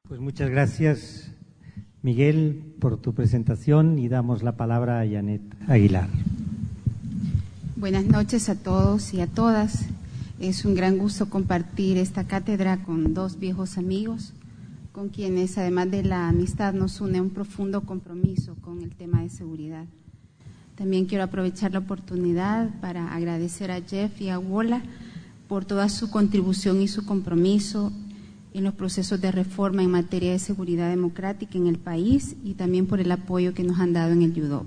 Pues muchas gracias, Miguel, por tu presentación y damos la palabra a Janet Aguilar. Buenas noches a todos y a todas. Es un gran gusto compartir esta cátedra con dos viejos amigos, con quienes además de la amistad nos une un profundo compromiso con el tema de seguridad. También quiero aprovechar la oportunidad para agradecer a Jeff y a Wola por toda su contribución y su compromiso en los procesos de reforma en materia de seguridad democrática en el país y también por el apoyo que nos han dado en el UDOP.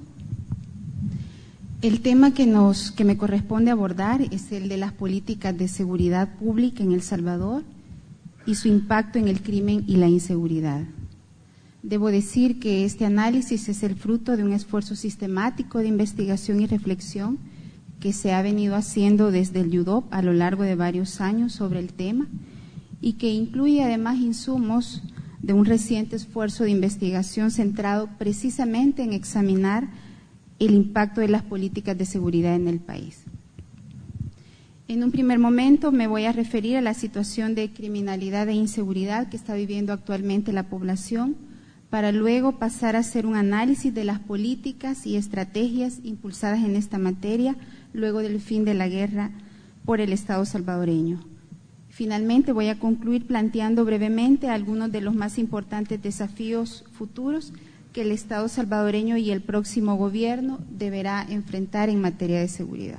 El tema que me corresponde abordar es el de las políticas de seguridad pública en El Salvador y su impacto en el crimen y la inseguridad. Debo decir que este análisis es el fruto de un esfuerzo sistemático de investigación y reflexión que se ha venido haciendo desde el UDOP a lo largo de varios años sobre el tema y que incluye además insumos de un reciente esfuerzo de investigación centrado precisamente en examinar el impacto de las políticas de seguridad en el país. En un primer momento me voy a referir a la situación de criminalidad e inseguridad que está viviendo actualmente la población, para luego pasar a hacer un análisis de las políticas y estrategias impulsadas en esta materia luego del fin de la guerra por el Estado salvadoreño. Finalmente voy a concluir planteando brevemente algunos de los más importantes desafíos futuros que el Estado salvadoreño y el próximo gobierno deberá enfrentar en materia de seguridad.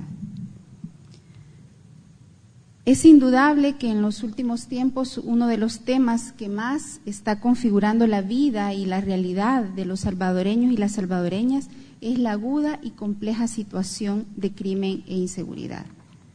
Es indudable que en los últimos tiempos uno de los temas que más está configurando la vida y la realidad de los salvadoreños y las salvadoreñas es la aguda y compleja situación de crimen e inseguridad.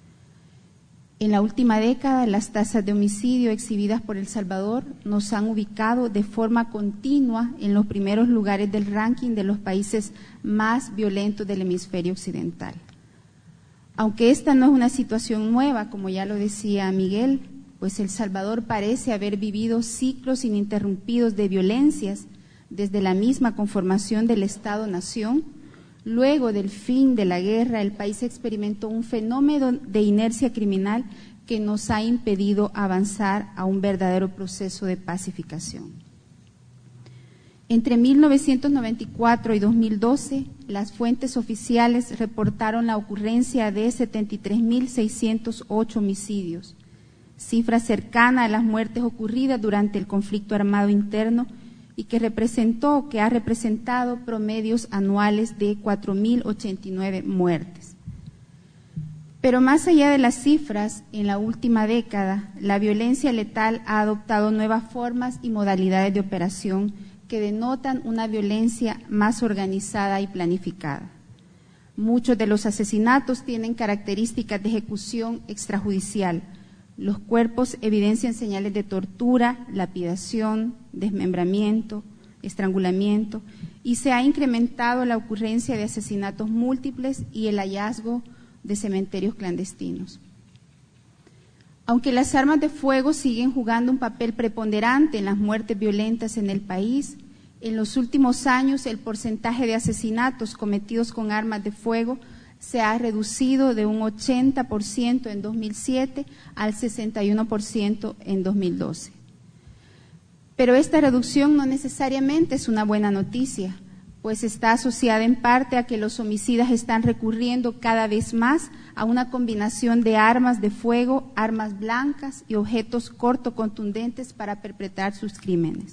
En la última década, las tasas de homicidio exhibidas por El Salvador nos han ubicado de forma continua en los primeros lugares del ranking de los países más violentos del hemisferio occidental. Aunque esta no es una situación nueva, como ya lo decía Miguel, pues El Salvador parece haber vivido ciclos ininterrumpidos de violencias desde la misma conformación del Estado-Nación. Luego del fin de la guerra, el país experimentó un fenómeno de inercia criminal que nos ha impedido avanzar a un verdadero proceso de pacificación. Entre 1994 y 2012, las fuentes oficiales reportaron la ocurrencia de 73.608 homicidios, cifra cercana a las muertes ocurridas durante el conflicto armado interno y que ha representado promedios anuales de 4.089 muertes. Pero más allá de las cifras, en la última década, la violencia letal ha adoptado nuevas formas y modalidades de operación que denotan una violencia más organizada y planificada. Muchos de los asesinatos tienen características de ejecución extrajudicial. Los cuerpos evidencian señales de tortura, lapidación, desmembramiento, estrangulamiento, y se ha incrementado la ocurrencia de asesinatos múltiples y el hallazgo de cementerios clandestinos. Aunque las armas de fuego siguen jugando un papel preponderante en las muertes violentas en el país, en los últimos años el porcentaje de asesinatos cometidos con armas de fuego se ha reducido de un 80% en 2007 al 61% en 2012. Pero esta reducción no necesariamente es una buena noticia, pues está asociada en parte a que los homicidas están recurriendo cada vez más a una combinación de armas de fuego, armas blancas y objetos cortocontundentes para perpetrar sus crímenes.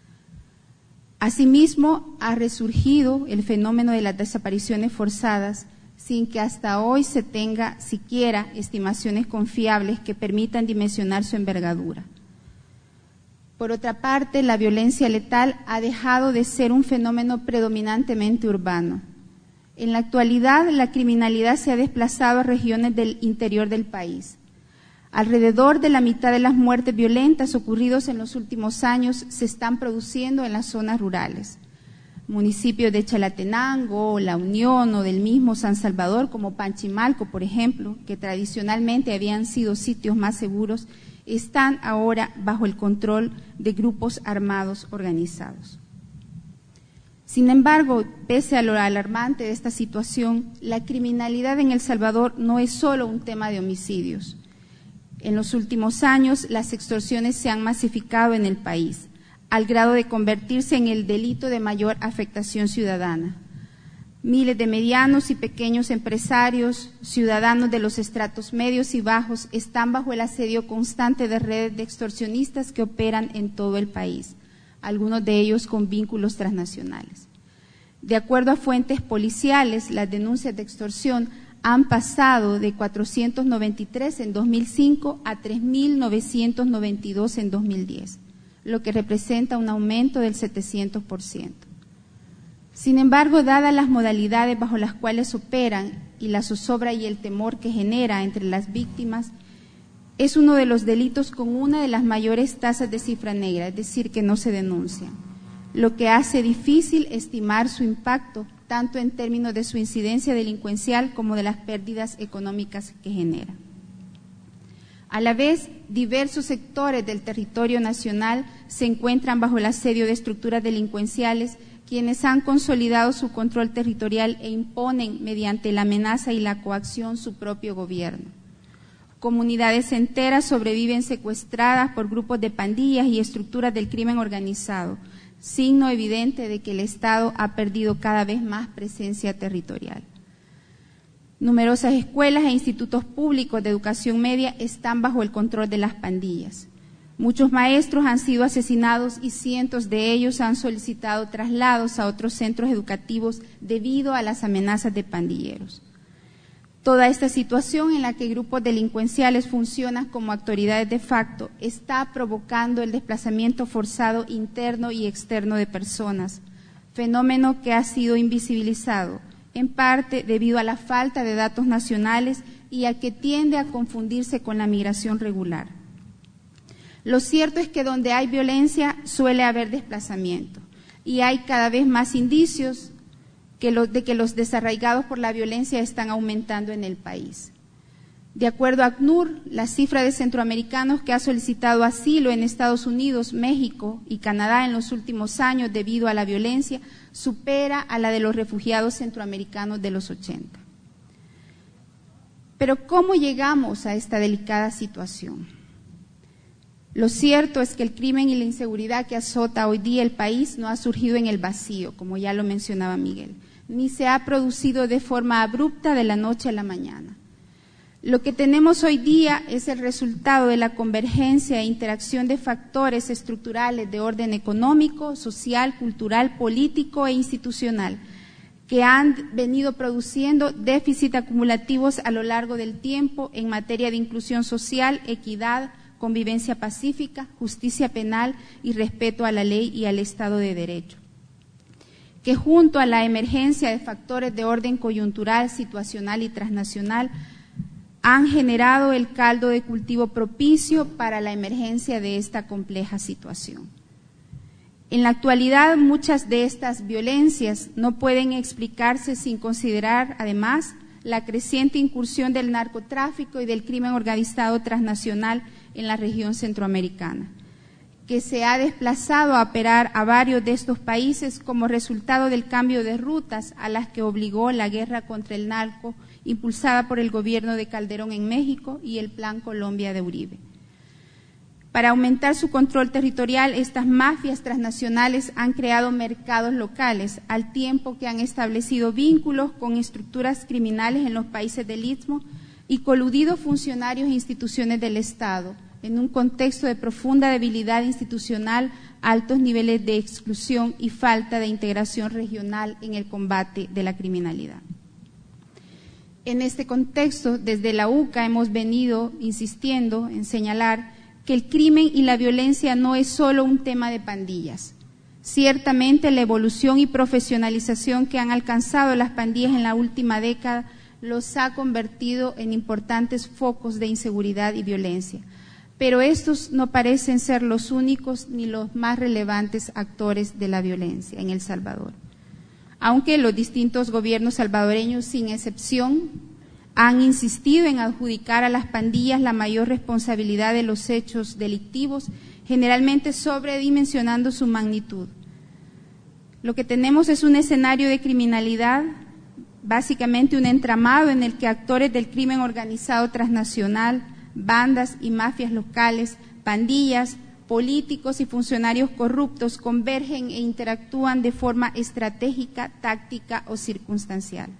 Asimismo, ha resurgido el fenómeno de las desapariciones forzadas, sin que hasta hoy se tenga siquiera estimaciones confiables que permitan dimensionar su envergadura. Por otra parte, la violencia letal ha dejado de ser un fenómeno predominantemente urbano. En la actualidad, la criminalidad se ha desplazado a regiones del interior del país. Alrededor de la mitad de las muertes violentas ocurridas en los últimos años se están produciendo en las zonas rurales. Municipios de Chalatenango, La Unión o del mismo San Salvador, como Panchimalco, por ejemplo, que tradicionalmente habían sido sitios más seguros, están ahora bajo el control de grupos armados organizados. Sin embargo, pese a lo alarmante de esta situación, la criminalidad en El Salvador no es solo un tema de homicidios. En los últimos años, las extorsiones se han masificado en el país. al grado de convertirse en el delito de mayor afectación ciudadana. Miles de medianos y pequeños empresarios, ciudadanos de los estratos medios y bajos, están bajo el asedio constante de redes de extorsionistas que operan en todo el país, algunos de ellos con vínculos transnacionales. De acuerdo a fuentes policiales, las denuncias de extorsión han pasado de 493 en 2005 a 3.992 en 2010, lo que representa un aumento del 700%. Sin embargo, dadas las modalidades bajo las cuales operan y la zozobra y el temor que genera entre las víctimas, es uno de los delitos con una de las mayores tasas de cifra negra, es decir, que no se denuncian, lo que hace difícil estimar su impacto, tanto en términos de su incidencia delincuencial como de las pérdidas económicas que genera. A la vez, diversos sectores del territorio nacional se encuentran bajo el asedio de estructuras delincuenciales, quienes han consolidado su control territorial e imponen mediante la amenaza y la coacción su propio gobierno. Comunidades enteras sobreviven secuestradas por grupos de pandillas y estructuras del crimen organizado, signo evidente de que el Estado ha perdido cada vez más presencia territorial. Numerosas escuelas e institutos públicos de educación media están bajo el control de las pandillas. Muchos maestros han sido asesinados y cientos de ellos han solicitado traslados a otros centros educativos debido a las amenazas de pandilleros. Toda esta situación en la que grupos delincuenciales funcionan como autoridades de facto está provocando el desplazamiento forzado interno y externo de personas, fenómeno que ha sido invisibilizado, en parte debido a la falta de datos nacionales y a que tiende a confundirse con la migración regular. Lo cierto es que donde hay violencia suele haber desplazamiento y hay cada vez más indicios de que los desarraigados por la violencia están aumentando en el país. De acuerdo a ACNUR, la cifra de centroamericanos que ha solicitado asilo en Estados Unidos, México y Canadá en los últimos años debido a la violencia supera a la de los refugiados centroamericanos de los 80. Pero ¿cómo llegamos a esta delicada situación? Lo cierto es que el crimen y la inseguridad que azota hoy día el país no ha surgido en el vacío, como ya lo mencionaba Miguel, ni se ha producido de forma abrupta de la noche a la mañana. Lo que tenemos hoy día es el resultado de la convergencia e interacción de factores estructurales de orden económico, social, cultural, político e institucional, que han venido produciendo déficits acumulativos a lo largo del tiempo en materia de inclusión social, equidad, convivencia pacífica, justicia penal y respeto a la ley y al Estado de Derecho, que junto a la emergencia de factores de orden coyuntural, situacional y transnacional han generado el caldo de cultivo propicio para la emergencia de esta compleja situación. En la actualidad, muchas de estas violencias no pueden explicarse sin considerar, además, la creciente incursión del narcotráfico y del crimen organizado transnacional en la región centroamericana, que se ha desplazado a operar a varios de estos países como resultado del cambio de rutas a las que obligó la guerra contra el narco impulsada por el gobierno de Calderón en México y el Plan Colombia de Uribe. Para aumentar su control territorial, estas mafias transnacionales han creado mercados locales, al tiempo que han establecido vínculos con estructuras criminales en los países del Istmo y coludido funcionarios e instituciones del Estado, en un contexto de profunda debilidad institucional, altos niveles de exclusión y falta de integración regional en el combate de la criminalidad. En este contexto, desde la UCA hemos venido insistiendo en señalar que el crimen y la violencia no es solo un tema de pandillas. Ciertamente la evolución y profesionalización que han alcanzado las pandillas en la última década los ha convertido en importantes focos de inseguridad y violencia, pero estos no parecen ser los únicos ni los más relevantes actores de la violencia en El Salvador. Aunque los distintos gobiernos salvadoreños, sin excepción, han insistido en adjudicar a las pandillas la mayor responsabilidad de los hechos delictivos, generalmente sobredimensionando su magnitud. Lo que tenemos es un escenario de criminalidad, básicamente un entramado en el que actores del crimen organizado transnacional, bandas y mafias locales, pandillas, políticos y funcionarios corruptos convergen e interactúan de forma estratégica, táctica o circunstancial.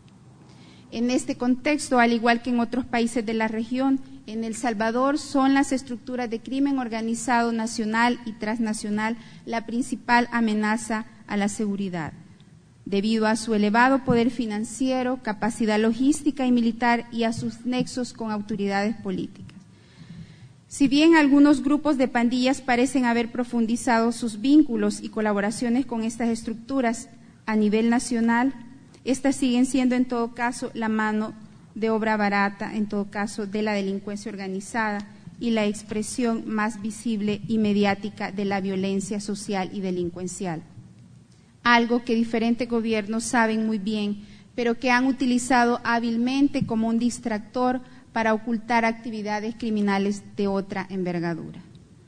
En este contexto, al igual que en otros países de la región, en El Salvador son las estructuras de crimen organizado nacional y transnacional la principal amenaza a la seguridad, debido a su elevado poder financiero, capacidad logística y militar y a sus nexos con autoridades políticas. Si bien algunos grupos de pandillas parecen haber profundizado sus vínculos y colaboraciones con estas estructuras a nivel nacional, estas siguen siendo en todo caso la mano de obra barata, en todo caso, de la delincuencia organizada y la expresión más visible y mediática de la violencia social y delincuencial. Algo que diferentes gobiernos saben muy bien, pero que han utilizado hábilmente como un distractor para ocultar actividades criminales de otra envergadura.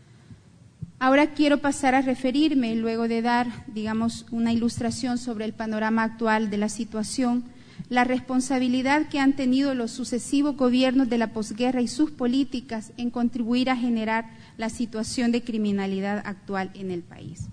Ahora quiero pasar a referirme, luego de dar, una ilustración sobre el panorama actual de la situación, la responsabilidad que han tenido los sucesivos gobiernos de la posguerra y sus políticas en contribuir a generar la situación de criminalidad actual en el país.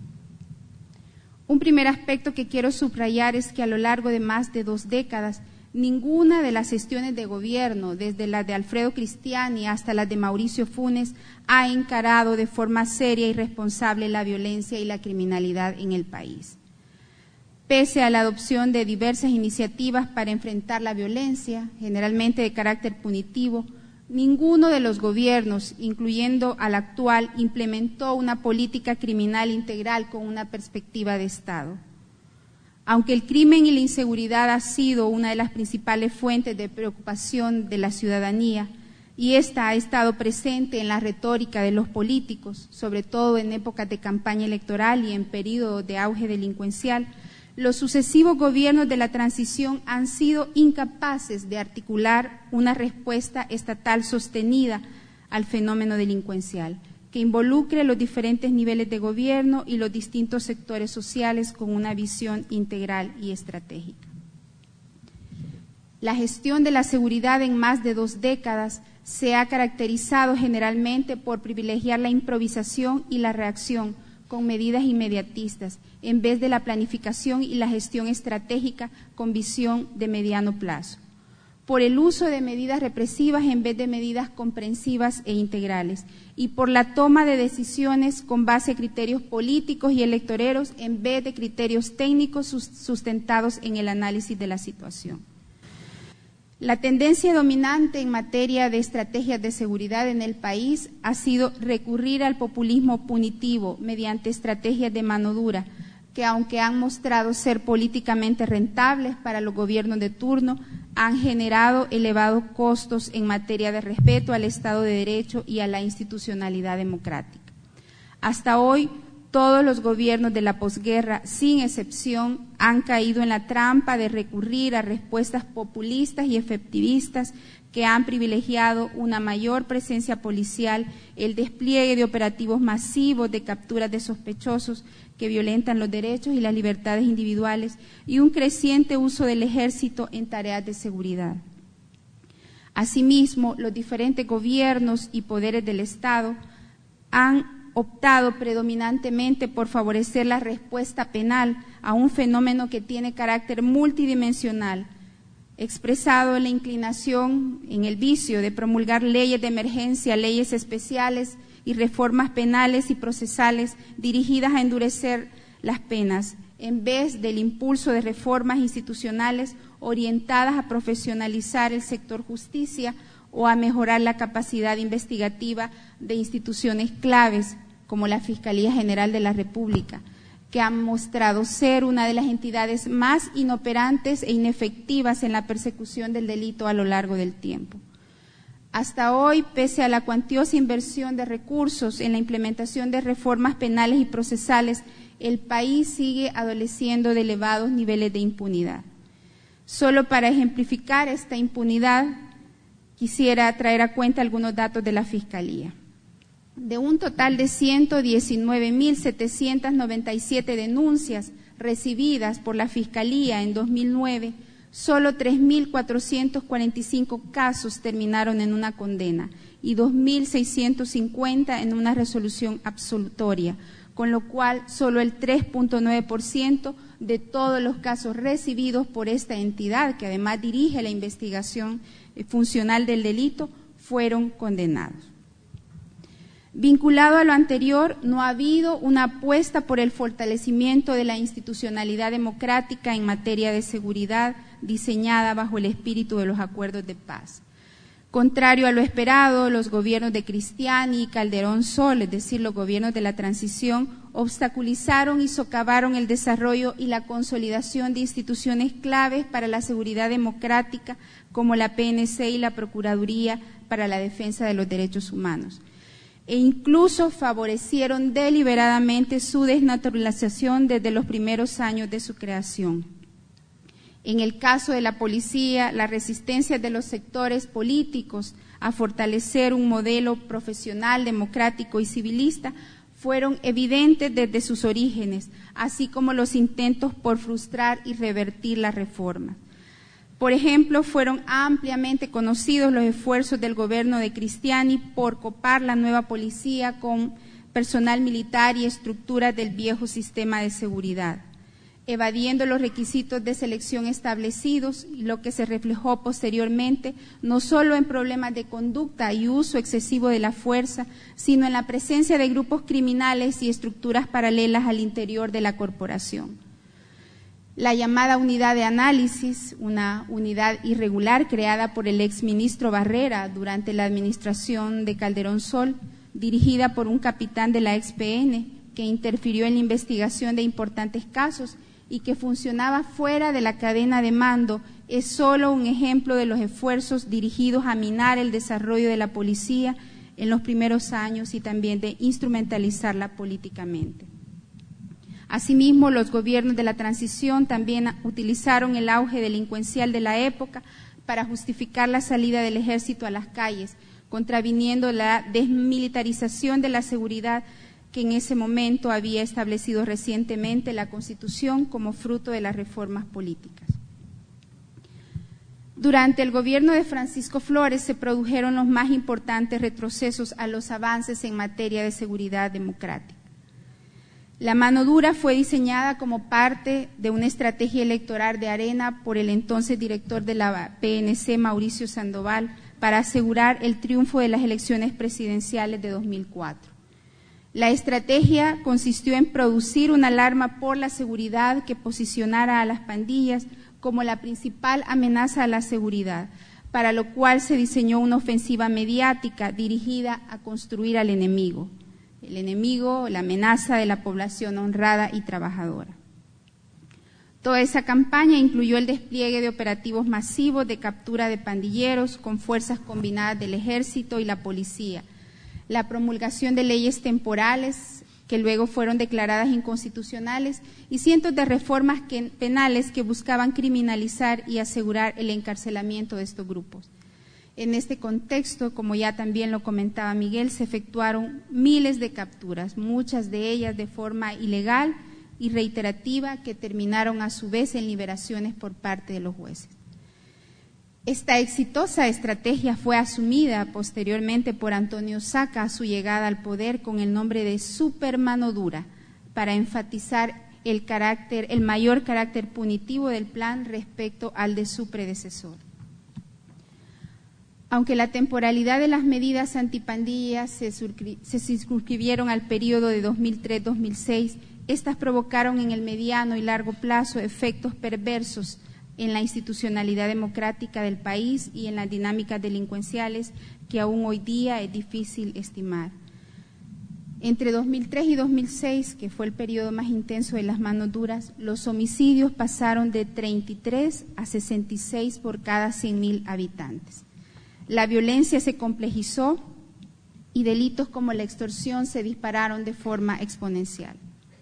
Un primer aspecto que quiero subrayar es que a lo largo de más de 2 décadas, ninguna de las gestiones de gobierno, desde las de Alfredo Cristiani hasta las de Mauricio Funes, ha encarado de forma seria y responsable la violencia y la criminalidad en el país. Pese a la adopción de diversas iniciativas para enfrentar la violencia, generalmente de carácter punitivo, ninguno de los gobiernos, incluyendo al actual, implementó una política criminal integral con una perspectiva de Estado. Aunque el crimen y la inseguridad ha sido una de las principales fuentes de preocupación de la ciudadanía, y esta ha estado presente en la retórica de los políticos, sobre todo en épocas de campaña electoral y en periodos de auge delincuencial, los sucesivos gobiernos de la transición han sido incapaces de articular una respuesta estatal sostenida al fenómeno delincuencial, que involucre los diferentes niveles de gobierno y los distintos sectores sociales con una visión integral y estratégica. La gestión de la seguridad en más de 2 décadas se ha caracterizado generalmente por privilegiar la improvisación y la reacción con medidas inmediatistas, en vez de la planificación y la gestión estratégica con visión de mediano plazo, por el uso de medidas represivas en vez de medidas comprensivas e integrales, y por la toma de decisiones con base a criterios políticos y electoreros en vez de criterios técnicos sustentados en el análisis de la situación. La tendencia dominante en materia de estrategias de seguridad en el país ha sido recurrir al populismo punitivo mediante estrategias de mano dura, que aunque han mostrado ser políticamente rentables para los gobiernos de turno, han generado elevados costos en materia de respeto al Estado de Derecho y a la institucionalidad democrática. Hasta hoy, todos los gobiernos de la posguerra, sin excepción, han caído en la trampa de recurrir a respuestas populistas y efectivistas que han privilegiado una mayor presencia policial, el despliegue de operativos masivos de capturas de sospechosos que violentan los derechos y las libertades individuales y un creciente uso del ejército en tareas de seguridad. Asimismo, los diferentes gobiernos y poderes del Estado han optado predominantemente por favorecer la respuesta penal a un fenómeno que tiene carácter multidimensional, expresado en la inclinación, en el vicio de promulgar leyes de emergencia, leyes especiales y reformas penales y procesales dirigidas a endurecer las penas, en vez del impulso de reformas institucionales orientadas a profesionalizar el sector justicia o a mejorar la capacidad investigativa de instituciones claves como la Fiscalía General de la República, que han mostrado ser una de las entidades más inoperantes e inefectivas en la persecución del delito a lo largo del tiempo. Hasta hoy, pese a la cuantiosa inversión de recursos en la implementación de reformas penales y procesales, el país sigue adoleciendo de elevados niveles de impunidad. Solo para ejemplificar esta impunidad, quisiera traer a cuenta algunos datos de la Fiscalía. De un total de 119.797 denuncias recibidas por la Fiscalía en 2009, solo 3.445 casos terminaron en una condena y 2.650 en una resolución absolutoria, con lo cual solo el 3.9% de todos los casos recibidos por esta entidad, que además dirige la investigación funcional del delito, fueron condenados. Vinculado a lo anterior, no ha habido una apuesta por el fortalecimiento de la institucionalidad democrática en materia de seguridad diseñada bajo el espíritu de los acuerdos de paz. Contrario a lo esperado, los gobiernos de Cristiani y Calderón Sol, es decir, los gobiernos de la transición, obstaculizaron y socavaron el desarrollo y la consolidación de instituciones claves para la seguridad democrática, como la PNC y la Procuraduría para la Defensa de los Derechos Humanos, e incluso favorecieron deliberadamente su desnaturalización desde los primeros años de su creación. En el caso de la policía, la resistencia de los sectores políticos a fortalecer un modelo profesional, democrático y civilista fueron evidentes desde sus orígenes, así como los intentos por frustrar y revertir la reforma. Por ejemplo, fueron ampliamente conocidos los esfuerzos del gobierno de Cristiani por copar la nueva policía con personal militar y estructuras del viejo sistema de seguridad, evadiendo los requisitos de selección establecidos, lo que se reflejó posteriormente no solo en problemas de conducta y uso excesivo de la fuerza, sino en la presencia de grupos criminales y estructuras paralelas al interior de la corporación. La llamada unidad de análisis, una unidad irregular creada por el exministro Barrera durante la administración de Calderón Sol, dirigida por un capitán de la ex-PN, que interfirió en la investigación de importantes casos y que funcionaba fuera de la cadena de mando, es solo un ejemplo de los esfuerzos dirigidos a minar el desarrollo de la policía en los primeros años y también de instrumentalizarla políticamente. Asimismo, los gobiernos de la transición también utilizaron el auge delincuencial de la época para justificar la salida del ejército a las calles, contraviniendo la desmilitarización de la seguridad que en ese momento había establecido recientemente la Constitución como fruto de las reformas políticas. Durante el gobierno de Francisco Flores se produjeron los más importantes retrocesos a los avances en materia de seguridad democrática. La mano dura fue diseñada como parte de una estrategia electoral de Arena por el entonces director de la PNC, Mauricio Sandoval, para asegurar el triunfo de las elecciones presidenciales de 2004. La estrategia consistió en producir una alarma por la seguridad que posicionara a las pandillas como la principal amenaza a la seguridad, para lo cual se diseñó una ofensiva mediática dirigida a construir al enemigo. El enemigo, la amenaza de la población honrada y trabajadora. Toda esa campaña incluyó el despliegue de operativos masivos de captura de pandilleros con fuerzas combinadas del ejército y la policía, la promulgación de leyes temporales que luego fueron declaradas inconstitucionales y cientos de reformas penales que buscaban criminalizar y asegurar el encarcelamiento de estos grupos. En este contexto, como ya también lo comentaba Miguel, se efectuaron miles de capturas, muchas de ellas de forma ilegal y reiterativa, que terminaron a su vez en liberaciones por parte de los jueces. Esta exitosa estrategia fue asumida posteriormente por Antonio Saca a su llegada al poder con el nombre de Super Mano Dura, para enfatizar el mayor carácter punitivo del plan respecto al de su predecesor. Aunque la temporalidad de las medidas antipandillas se circunscribieron al periodo de 2003-2006, estas provocaron en el mediano y largo plazo efectos perversos en la institucionalidad democrática del país y en las dinámicas delincuenciales que aún hoy día es difícil estimar. Entre 2003 y 2006, que fue el periodo más intenso de las manos duras, los homicidios pasaron de 33 a 66 por cada 100.000 habitantes. La violencia se complejizó y delitos como la extorsión se dispararon de forma exponencial.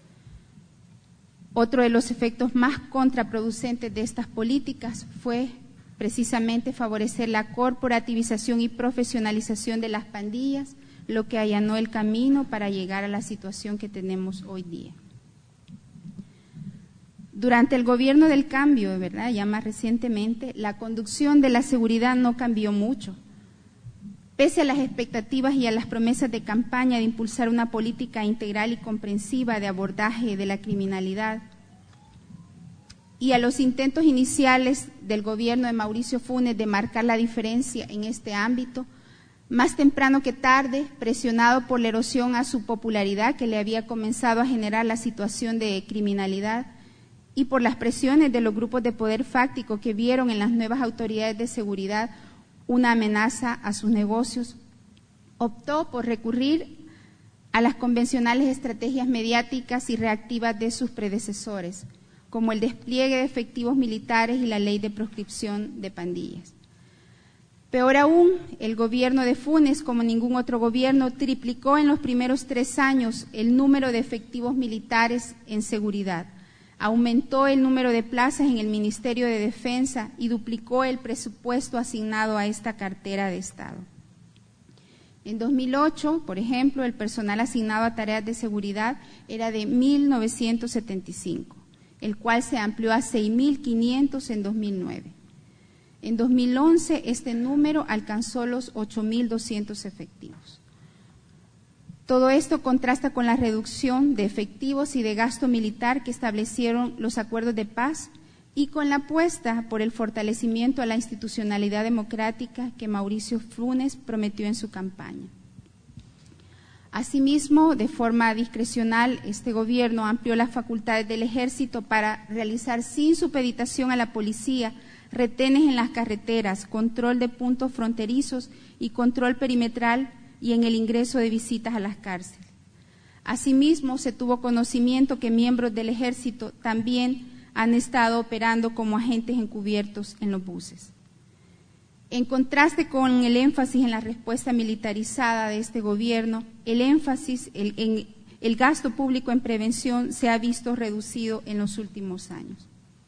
Otro de los efectos más contraproducentes de estas políticas fue precisamente favorecer la corporativización y profesionalización de las pandillas, lo que allanó el camino para llegar a la situación que tenemos hoy día. Durante el gobierno del cambio, ¿verdad?, ya más recientemente, la conducción de la seguridad no cambió mucho. Pese a las expectativas y a las promesas de campaña de impulsar una política integral y comprensiva de abordaje de la criminalidad, y a los intentos iniciales del gobierno de Mauricio Funes de marcar la diferencia en este ámbito, más temprano que tarde, presionado por la erosión a su popularidad que le había comenzado a generar la situación de criminalidad y por las presiones de los grupos de poder fáctico que vieron en las nuevas autoridades de seguridad una amenaza a sus negocios, optó por recurrir a las convencionales estrategias mediáticas y reactivas de sus predecesores, como el despliegue de efectivos militares y la ley de proscripción de pandillas. Peor aún, el gobierno de Funes, como ningún otro gobierno, triplicó en los primeros 3 años el número de efectivos militares en seguridad, aumentó el número de plazas en el Ministerio de Defensa y duplicó el presupuesto asignado a esta cartera de Estado. En 2008, por ejemplo, el personal asignado a tareas de seguridad era de 1.975, el cual se amplió a 6.500 en 2009. En 2011, este número alcanzó los 8.200 efectivos. Todo esto contrasta con la reducción de efectivos y de gasto militar que establecieron los acuerdos de paz y con la apuesta por el fortalecimiento a la institucionalidad democrática que Mauricio Funes prometió en su campaña. Asimismo, de forma discrecional, este gobierno amplió las facultades del Ejército para realizar sin supeditación a la policía retenes en las carreteras, control de puntos fronterizos y control perimetral y en el ingreso de visitas a las cárceles. Asimismo, se tuvo conocimiento que miembros del Ejército también han estado operando como agentes encubiertos en los buses. En contraste con el énfasis en la respuesta militarizada de este gobierno, el énfasis en el gasto público en prevención se ha visto reducido en los últimos años.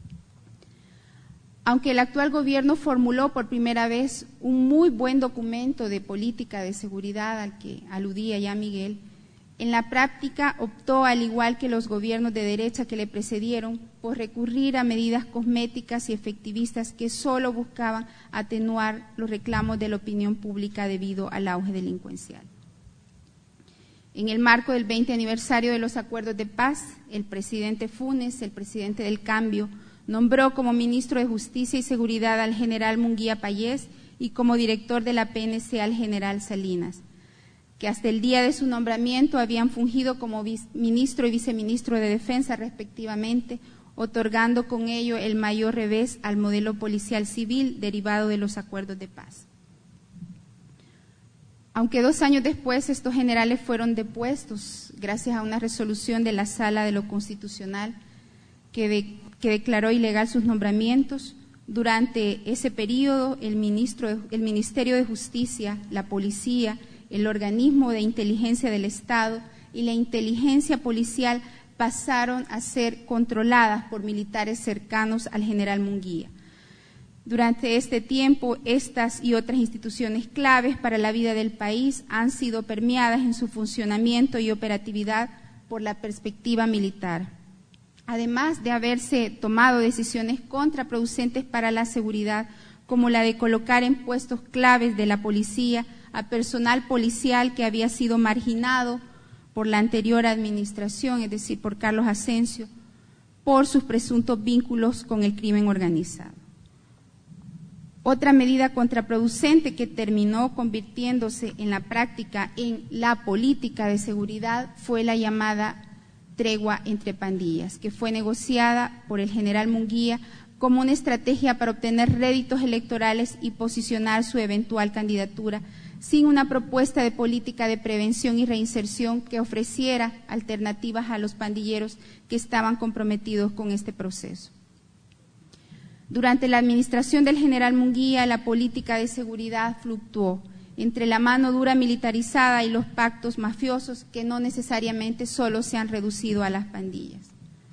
Aunque el actual gobierno formuló por primera vez un muy buen documento de política de seguridad al que aludía ya Miguel, en la práctica optó, al igual que los gobiernos de derecha que le precedieron, por recurrir a medidas cosméticas y efectivistas que solo buscaban atenuar los reclamos de la opinión pública debido al auge delincuencial. En el marco del 20 aniversario de los acuerdos de paz, el presidente Funes, el presidente del Cambio, nombró como ministro de Justicia y Seguridad al general Munguía Payés y como director de la PNC al general Salinas, que hasta el día de su nombramiento habían fungido como ministro y viceministro de Defensa respectivamente, otorgando con ello el mayor revés al modelo policial civil derivado de los acuerdos de paz. Aunque 2 años después estos generales fueron depuestos gracias a una resolución de la Sala de lo Constitucional que declaró ilegal sus nombramientos, durante ese periodo el Ministerio de Justicia, la Policía, el organismo de inteligencia del Estado y la inteligencia policial pasaron a ser controladas por militares cercanos al general Munguía. Durante este tiempo, estas y otras instituciones claves para la vida del país han sido permeadas en su funcionamiento y operatividad por la perspectiva militar. Además de haberse tomado decisiones contraproducentes para la seguridad, como la de colocar en puestos claves de la policía a personal policial que había sido marginado por la anterior administración, es decir, por Carlos Asensio, por sus presuntos vínculos con el crimen organizado. Otra medida contraproducente que terminó convirtiéndose en la práctica en la política de seguridad fue la llamada tregua entre pandillas, que fue negociada por el general Munguía como una estrategia para obtener réditos electorales y posicionar su eventual candidatura, sin una propuesta de política de prevención y reinserción que ofreciera alternativas a los pandilleros que estaban comprometidos con este proceso. Durante la administración del general Munguía, la política de seguridad fluctuó entre la mano dura militarizada y los pactos mafiosos que no necesariamente solo se han reducido a las pandillas.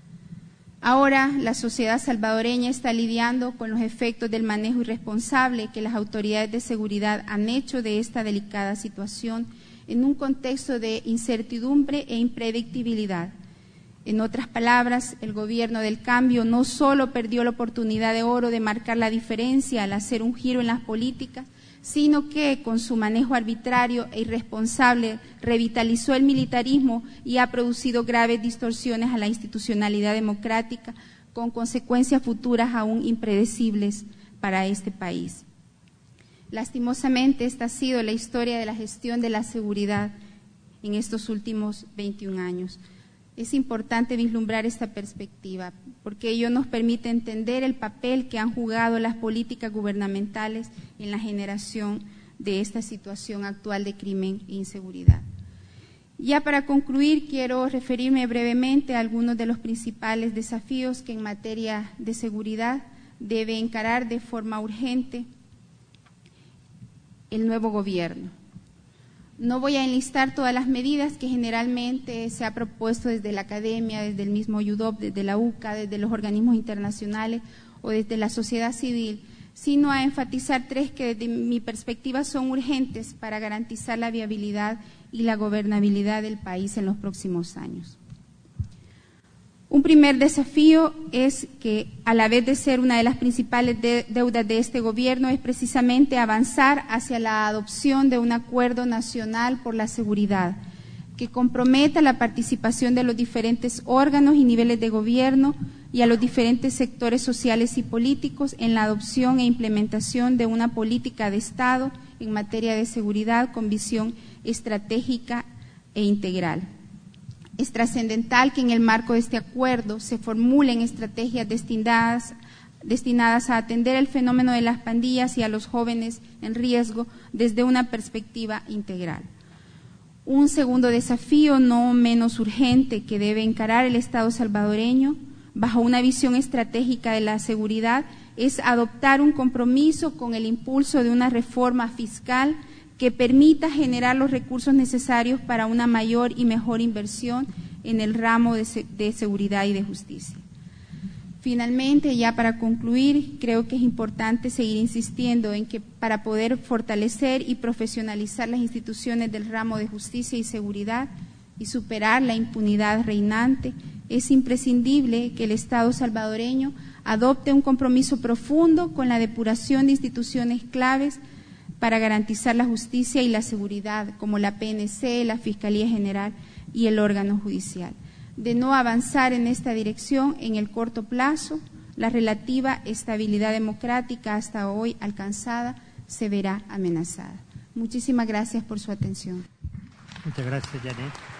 Ahora la sociedad salvadoreña está lidiando con los efectos del manejo irresponsable que las autoridades de seguridad han hecho de esta delicada situación en un contexto de incertidumbre e impredictibilidad. En otras palabras, el gobierno del Cambio no solo perdió la oportunidad de oro de marcar la diferencia al hacer un giro en las políticas, sino que con su manejo arbitrario e irresponsable revitalizó el militarismo y ha producido graves distorsiones a la institucionalidad democrática, con consecuencias futuras aún impredecibles para este país. Lastimosamente, esta ha sido la historia de la gestión de la seguridad en estos últimos 21 años. Es importante vislumbrar esta perspectiva, porque ello nos permite entender el papel que han jugado las políticas gubernamentales en la generación de esta situación actual de crimen e inseguridad. Ya para concluir, quiero referirme brevemente a algunos de los principales desafíos que en materia de seguridad debe encarar de forma urgente el nuevo gobierno. No voy a enlistar todas las medidas que generalmente se ha propuesto desde la academia, desde el mismo UDOP, desde la UCA, desde los organismos internacionales o desde la sociedad civil, sino a enfatizar tres que desde mi perspectiva son urgentes para garantizar la viabilidad y la gobernabilidad del país en los próximos años. Un primer desafío es que, a la vez de ser una de las principales deudas de este gobierno, es precisamente avanzar hacia la adopción de un acuerdo nacional por la seguridad, que comprometa la participación de los diferentes órganos y niveles de gobierno y a los diferentes sectores sociales y políticos en la adopción e implementación de una política de Estado en materia de seguridad con visión estratégica e integral. Es trascendental que en el marco de este acuerdo se formulen estrategias destinadas a atender el fenómeno de las pandillas y a los jóvenes en riesgo desde una perspectiva integral. Un segundo desafío, no menos urgente, que debe encarar el Estado salvadoreño bajo una visión estratégica de la seguridad es adoptar un compromiso con el impulso de una reforma fiscal que permita generar los recursos necesarios para una mayor y mejor inversión en el ramo de seguridad y de justicia. Finalmente, ya para concluir, creo que es importante seguir insistiendo en que para poder fortalecer y profesionalizar las instituciones del ramo de justicia y seguridad y superar la impunidad reinante, es imprescindible que el Estado salvadoreño adopte un compromiso profundo con la depuración de instituciones claves para garantizar la justicia y la seguridad, como la PNC, la Fiscalía General y el órgano judicial. De no avanzar en esta dirección en el corto plazo, la relativa estabilidad democrática hasta hoy alcanzada se verá amenazada. Muchísimas gracias por su atención. Muchas gracias, Janet.